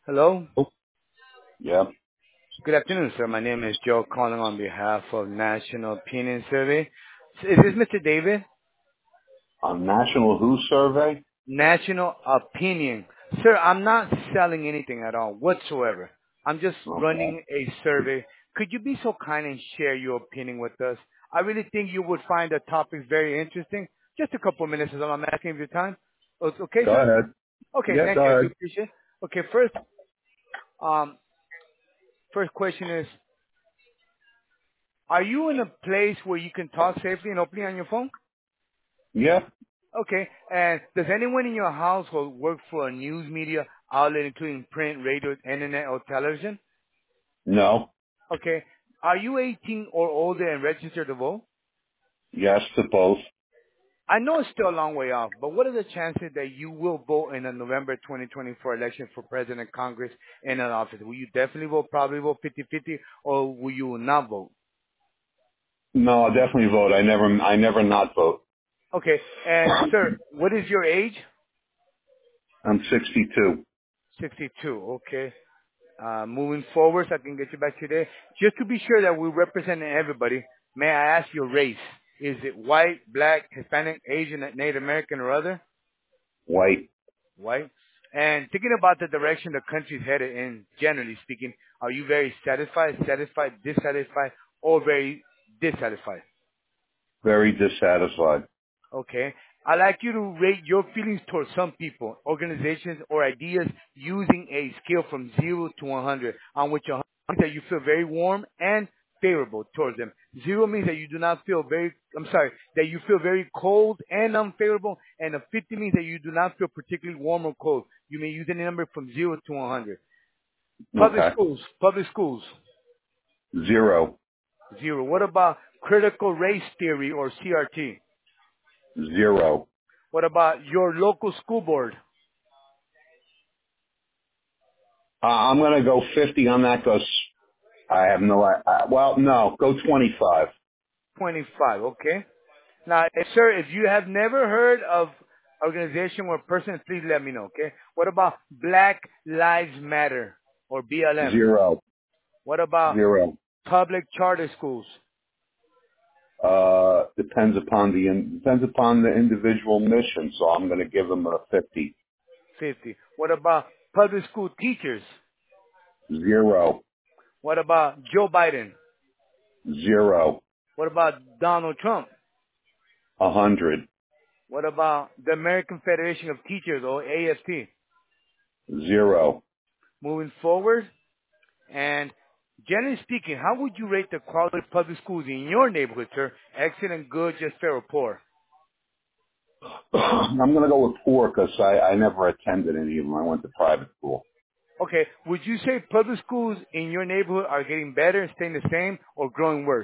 Hello. Yeah. Good afternoon, sir. My name is Joe calling on behalf of National Opinion Survey. Is this Mr. David? On National Who survey? National Opinion. Sir, I'm not selling anything at all whatsoever. I'm just Okay. running a survey. Could you be so kind and share your opinion with us? I really think you would find the topic very interesting. Just a couple of minutes is all I'm asking of your time. Oh, it's okay, Go sir? ahead. Okay, Yeah, thank go you. I do ahead. appreciate it. Okay, um, first question is, are you in a place where you can talk safely and openly on your phone? Yeah. Okay. And does anyone in your household work for a news media outlet, including print, radio, internet, or television? No. Okay. Are you 18 or older and registered to vote? Yes to both. I know it's still a long way off, but what are the chances that you will vote in the November 2024 election for president, Congress, and an office? Will you definitely vote, probably vote 50-50, or will you not vote? No, I'll definitely vote. I never not vote. Okay. And sir, what is your age? I'm 62. 62. Okay. Moving forward, so I can get you back today. Just to be sure that we're representing everybody, may I ask your race? Is it white, black, Hispanic, Asian, Native American, or other? White. White. And thinking about the direction the country's headed in, generally speaking, are you very satisfied, satisfied, dissatisfied, or very dissatisfied? Very dissatisfied. Okay. I'd like you to rate your feelings towards some people, organizations, or ideas using a scale from 0 to 100, on which 100 means that you feel very warm and favorable towards them. 0 means that you do not feel that you feel very cold and unfavorable, and a 50 means that you do not feel particularly warm or cold. You may use any number from 0 to 100. Okay. Public schools, 0. 0. What about critical race theory or CRT? 0. What about your local school board? I'm going to go 50 on that because I have no, well, no, go 25. 25, okay? Now, sir, if you have never heard of organization or person, please let me know, okay? What about Black Lives Matter or BLM? 0. What about 0. public charter schools? Depends upon the individual mission, so I'm going to give them a 50. 50. What about public school teachers? 0. What about Joe Biden? 0. What about Donald Trump? 100. What about the American Federation of Teachers or AFT? 0. Moving forward, and generally speaking, how would you rate the quality of public schools in your neighborhood, sir? Excellent, good, just fair, or poor? I'm going to go with poor because I never attended any of them. I went to private school. Okay, would you say public schools in your neighborhood are getting better, staying the same, or growing worse?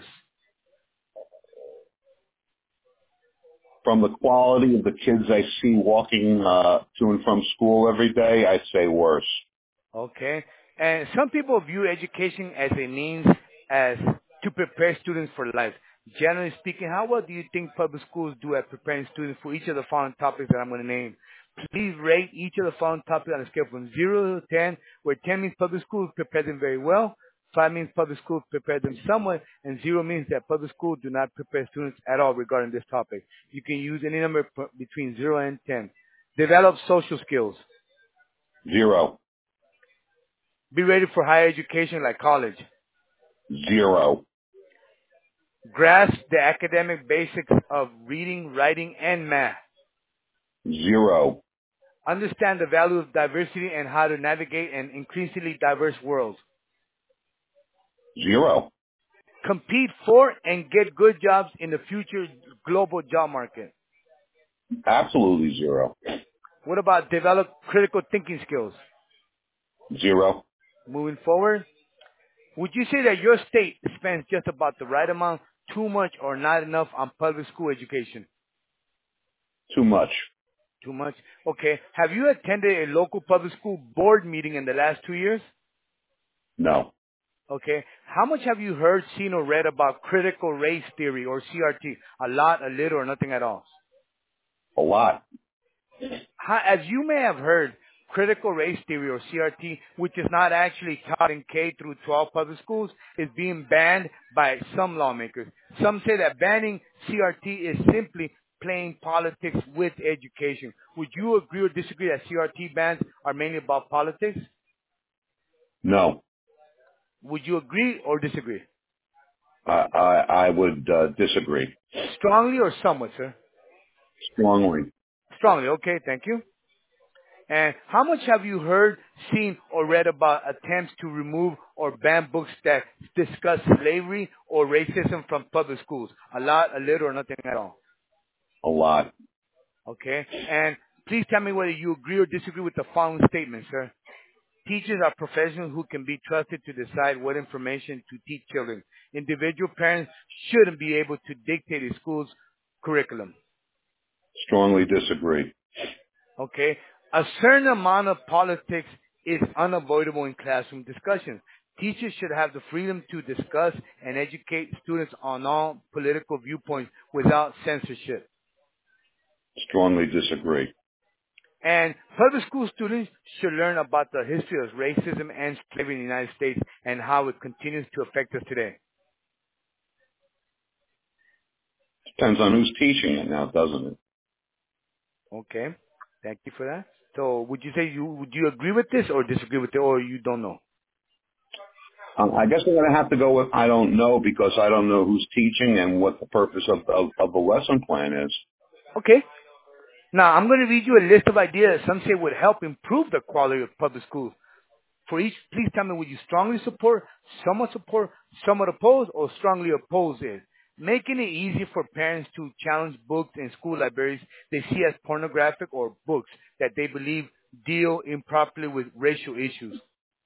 From the quality of the kids I see walking to and from school every day, I'd say worse. Okay, and some people view education as a means as to prepare students for life. Generally speaking, how well do you think public schools do at preparing students for each of the following topics that I'm going to name? Please rate each of the following topics on a scale from 0 to 10, where 10 means public schools prepare them very well, 5 means public schools prepare them somewhat, and 0 means that public schools do not prepare students at all regarding this topic. You can use any number between 0 and 10. Develop social skills. 0. Be ready for higher education like college. 0. Grasp the academic basics of reading, writing, and math. 0. Understand the value of diversity and how to navigate an increasingly diverse world. 0. Compete for and get good jobs in the future global job market. Absolutely 0. What about develop critical thinking skills? 0. Moving forward, would you say that your state spends just about the right amount, too much, or not enough on public school education? Too much. Too much? Okay. Have you attended a local public school board meeting in the last 2 years? No. Okay. How much have you heard, seen, or read about critical race theory or CRT? A lot, a little, or nothing at all? A lot. As you may have heard, Critical race theory, or CRT, which is not actually taught in K through 12 public schools, is being banned by some lawmakers. Some say that banning CRT is simply playing politics with education. Would you agree or disagree that CRT bans are mainly about politics? No, Would you agree or disagree? I would disagree Strongly or somewhat, sir? strongly. Strongly. Okay, thank you. And how much have you heard, seen, or read about attempts to remove or ban books that discuss slavery or racism from public schools? A lot, a little, or nothing at all? A lot. Okay? And please tell me whether you agree or disagree with the following statement, sir. Teachers are professionals who can be trusted to decide what information to teach children. Individual parents shouldn't be able to dictate a school's curriculum. Strongly disagree. Okay? A certain amount of politics is unavoidable in classroom discussions. Teachers should have the freedom to discuss and educate students on all political viewpoints without censorship. Strongly disagree. And public school students should learn about the history of racism and slavery in the United States and how it continues to affect us today. Depends on who's teaching it now, doesn't it? Okay? Thank you for that. So would you say would you agree with this or disagree with it, or you don't know? I guess I'm going to have to go with I don't know, because I don't know who's teaching and what the purpose of the lesson plan is. Okay. Now, I'm going to read you a list of ideas some say would help improve the quality of public schools. For each, please tell me, would you strongly support, somewhat oppose, or strongly oppose it? Making it easy for parents to challenge books in school libraries they see as pornographic, or books that they believe deal improperly with racial issues.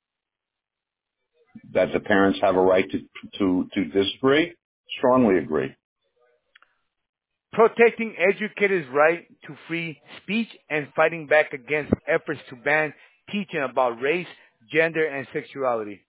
That the parents have a right to disagree. Strongly agree. Protecting educators' right to free speech and fighting back against efforts to ban teaching about race, gender, and sexuality.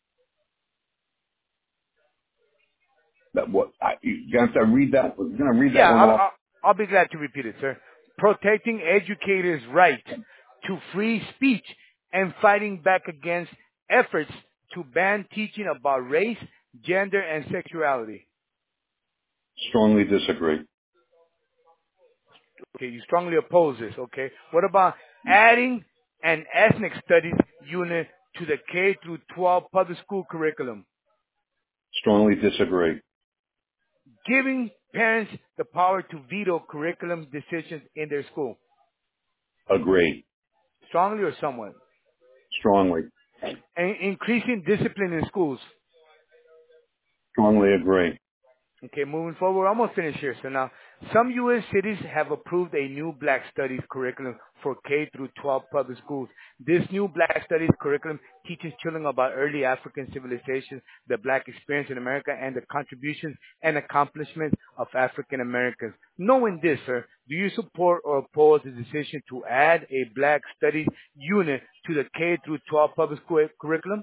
That what you have to read that. You're going to read that Yeah, one off. I'll be glad to repeat it, sir. Protecting educators' right to free speech and fighting back against efforts to ban teaching about race, gender, and sexuality. Strongly disagree. Okay, you strongly oppose this, okay? What about adding an ethnic studies unit to the K through 12 public school curriculum? Strongly disagree. Giving parents the power to veto curriculum decisions in their school. Agree. Strongly or somewhat? Strongly. And increasing discipline in schools. Strongly agree. Okay, moving forward, we're almost finished here. So now, some U.S. cities have approved a new Black Studies curriculum for K through 12 public schools. This new Black Studies curriculum teaches children about early African civilizations, the Black experience in America, and the contributions and accomplishments of African Americans. Knowing this, sir, do you support or oppose the decision to add a Black Studies unit to the K through 12 public school curriculum?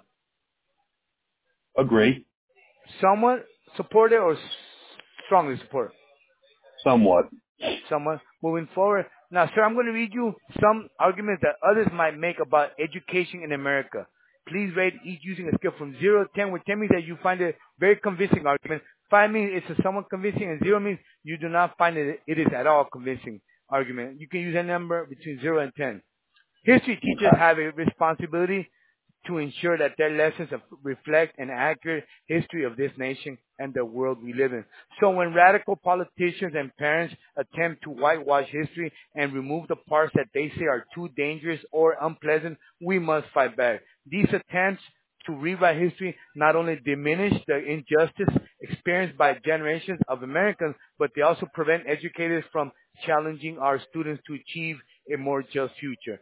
Agree. Somewhat support it, or strongly support? Somewhat. Someone moving forward. Now, sir, I'm going to read you some arguments that others might make about education in America. Please rate each using a scale from 0 to 10, where 10 means that you find it very convincing argument. 5 means it's a somewhat convincing, and 0 means you do not find it is at all convincing argument. You can use a number between 0 and 10. History teachers Okay. have a responsibility to ensure that their lessons reflect an accurate history of this nation and the world we live in. So when radical politicians and parents attempt to whitewash history and remove the parts that they say are too dangerous or unpleasant, we must fight back. These attempts to rewrite history not only diminish the injustice experienced by generations of Americans, but they also prevent educators from challenging our students to achieve a more just future.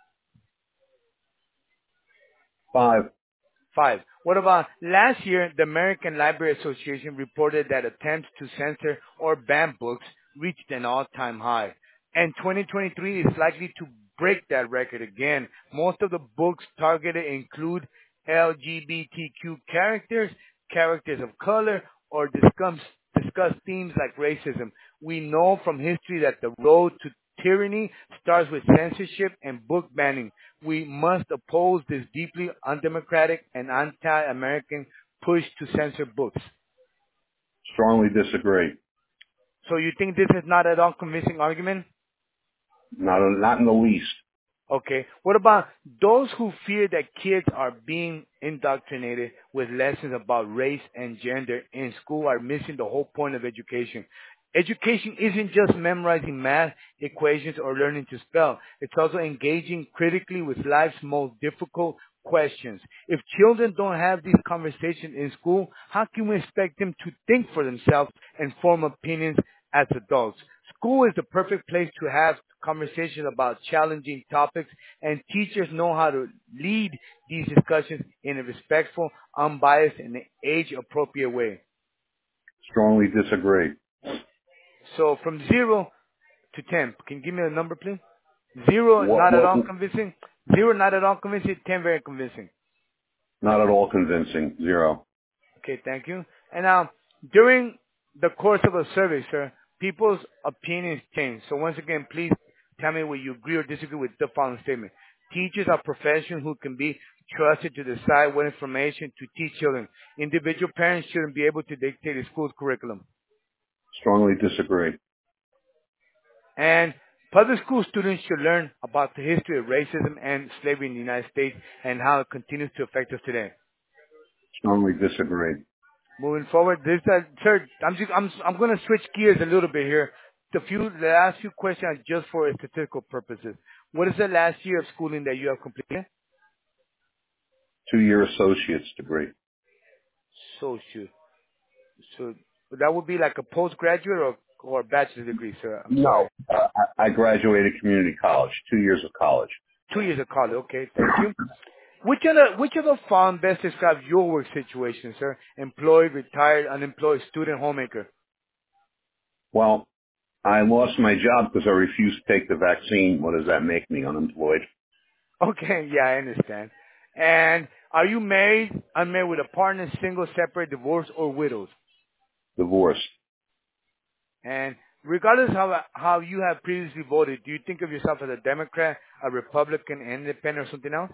5. 5. What about last year, the American Library Association reported that attempts to censor or ban books reached an all-time high. And 2023 is likely to break that record again. Most of the books targeted include LGBTQ characters, characters of color, or discuss themes like racism. We know from history that the road to tyranny starts with censorship and book banning. We must oppose this deeply undemocratic and anti-American push to censor books. Strongly disagree. So you think this is not at all convincing argument? Not in the least. Okay. What about those who fear that kids are being indoctrinated with lessons about race and gender in school are missing the whole point of education? Education isn't just memorizing math equations or learning to spell. It's also engaging critically with life's most difficult questions. If children don't have these conversations in school, how can we expect them to think for themselves and form opinions as adults? School is the perfect place to have conversations about challenging topics, and teachers know how to lead these discussions in a respectful, unbiased, and age-appropriate way. Strongly disagree. So from 0 to 10, can you give me a number, please? 0, What, not at what, all convincing. 0, not at all convincing. 10, very convincing. not at all convincing. 0. Okay, thank you. And now, during the course of a survey, sir, people's opinions change. So once again, please tell me whether you agree or disagree with the following statement. Teachers are professionals who can be trusted to decide what information to teach children. Individual parents shouldn't be able to dictate a school's curriculum. Strongly disagree. And public school students should learn about the history of racism and slavery in the United States and how it continues to affect us today. Strongly disagree. Moving forward, sir, I'm going to switch gears a little bit here. The last few questions are just for statistical purposes. What is the last year of schooling that you have completed? 2-year associate's degree. Social. So that would be like a postgraduate or bachelor's degree, sir. I'm sorry. No. I graduated community college. 2 years of college. 2 years of college. Okay, thank you. Which of the following best describes your work situation, sir? Employed, retired, unemployed, student, homemaker. Well, I lost my job because I refused to take the vaccine. What does that make me? Unemployed. Okay, yeah, I understand. And are you married, unmarried, with a partner, single, separate, divorced, or widowed? Divorced. And regardless how you have previously voted, do you think of yourself as a Democrat, a Republican, an independent, or something else?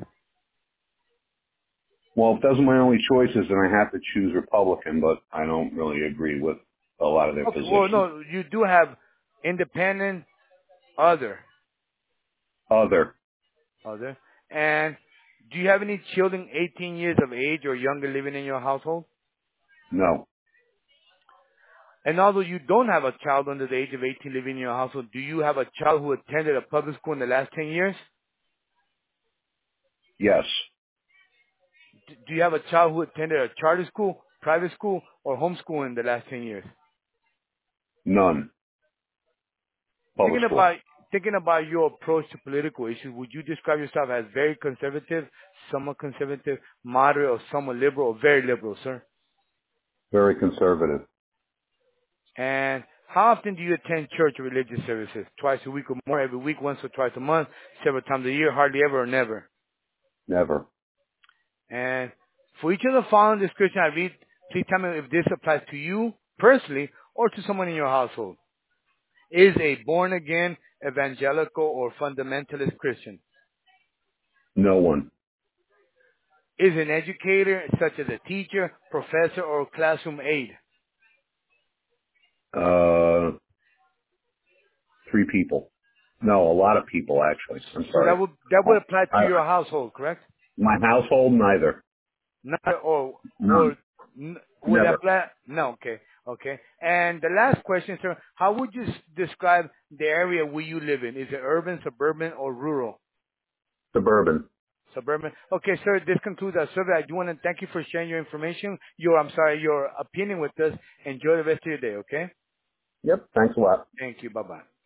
Well, if those are my only choices, then I have to choose Republican, but I don't really agree with a lot of their Okay, well, positions. no, you do have independent, other. Other. Other. And do you have any children 18 years of age or younger living in your household? No. And although you don't have a child under the age of 18 living in your household, do you have a child who attended a public school in the last 10 years? Yes. Do you have a child who attended a charter school, private school, or homeschool in the last 10 years? None. Public Thinking school. about thinking about your approach to political issues, would you describe yourself as very conservative, somewhat conservative, moderate, or somewhat liberal, or very liberal, sir? Very conservative. And how often do you attend church or religious services? Twice a week or more, every week, once or twice a month, several times a year, hardly ever, or never? Never. And for each of the following description I read, please tell me if this applies to you personally or to someone in your household. Is a born-again, evangelical, or fundamentalist Christian. No one. Is an educator, such as a teacher, professor, or classroom aide. Uh, 3 people. No, a lot of people actually. I'm So sorry. that would apply to I, your household, correct? my household, neither. Not or None. would that Never. apply? No, okay, okay. And the last question, sir, how would you describe the area where you live in? Is it urban, suburban, or rural? Suburban. Suburban. Okay, sir, this concludes our survey. I do want to thank you for sharing your information, your opinion with us. Enjoy the rest of your day, okay? Yep. Thanks a lot. Thank you. Bye-bye.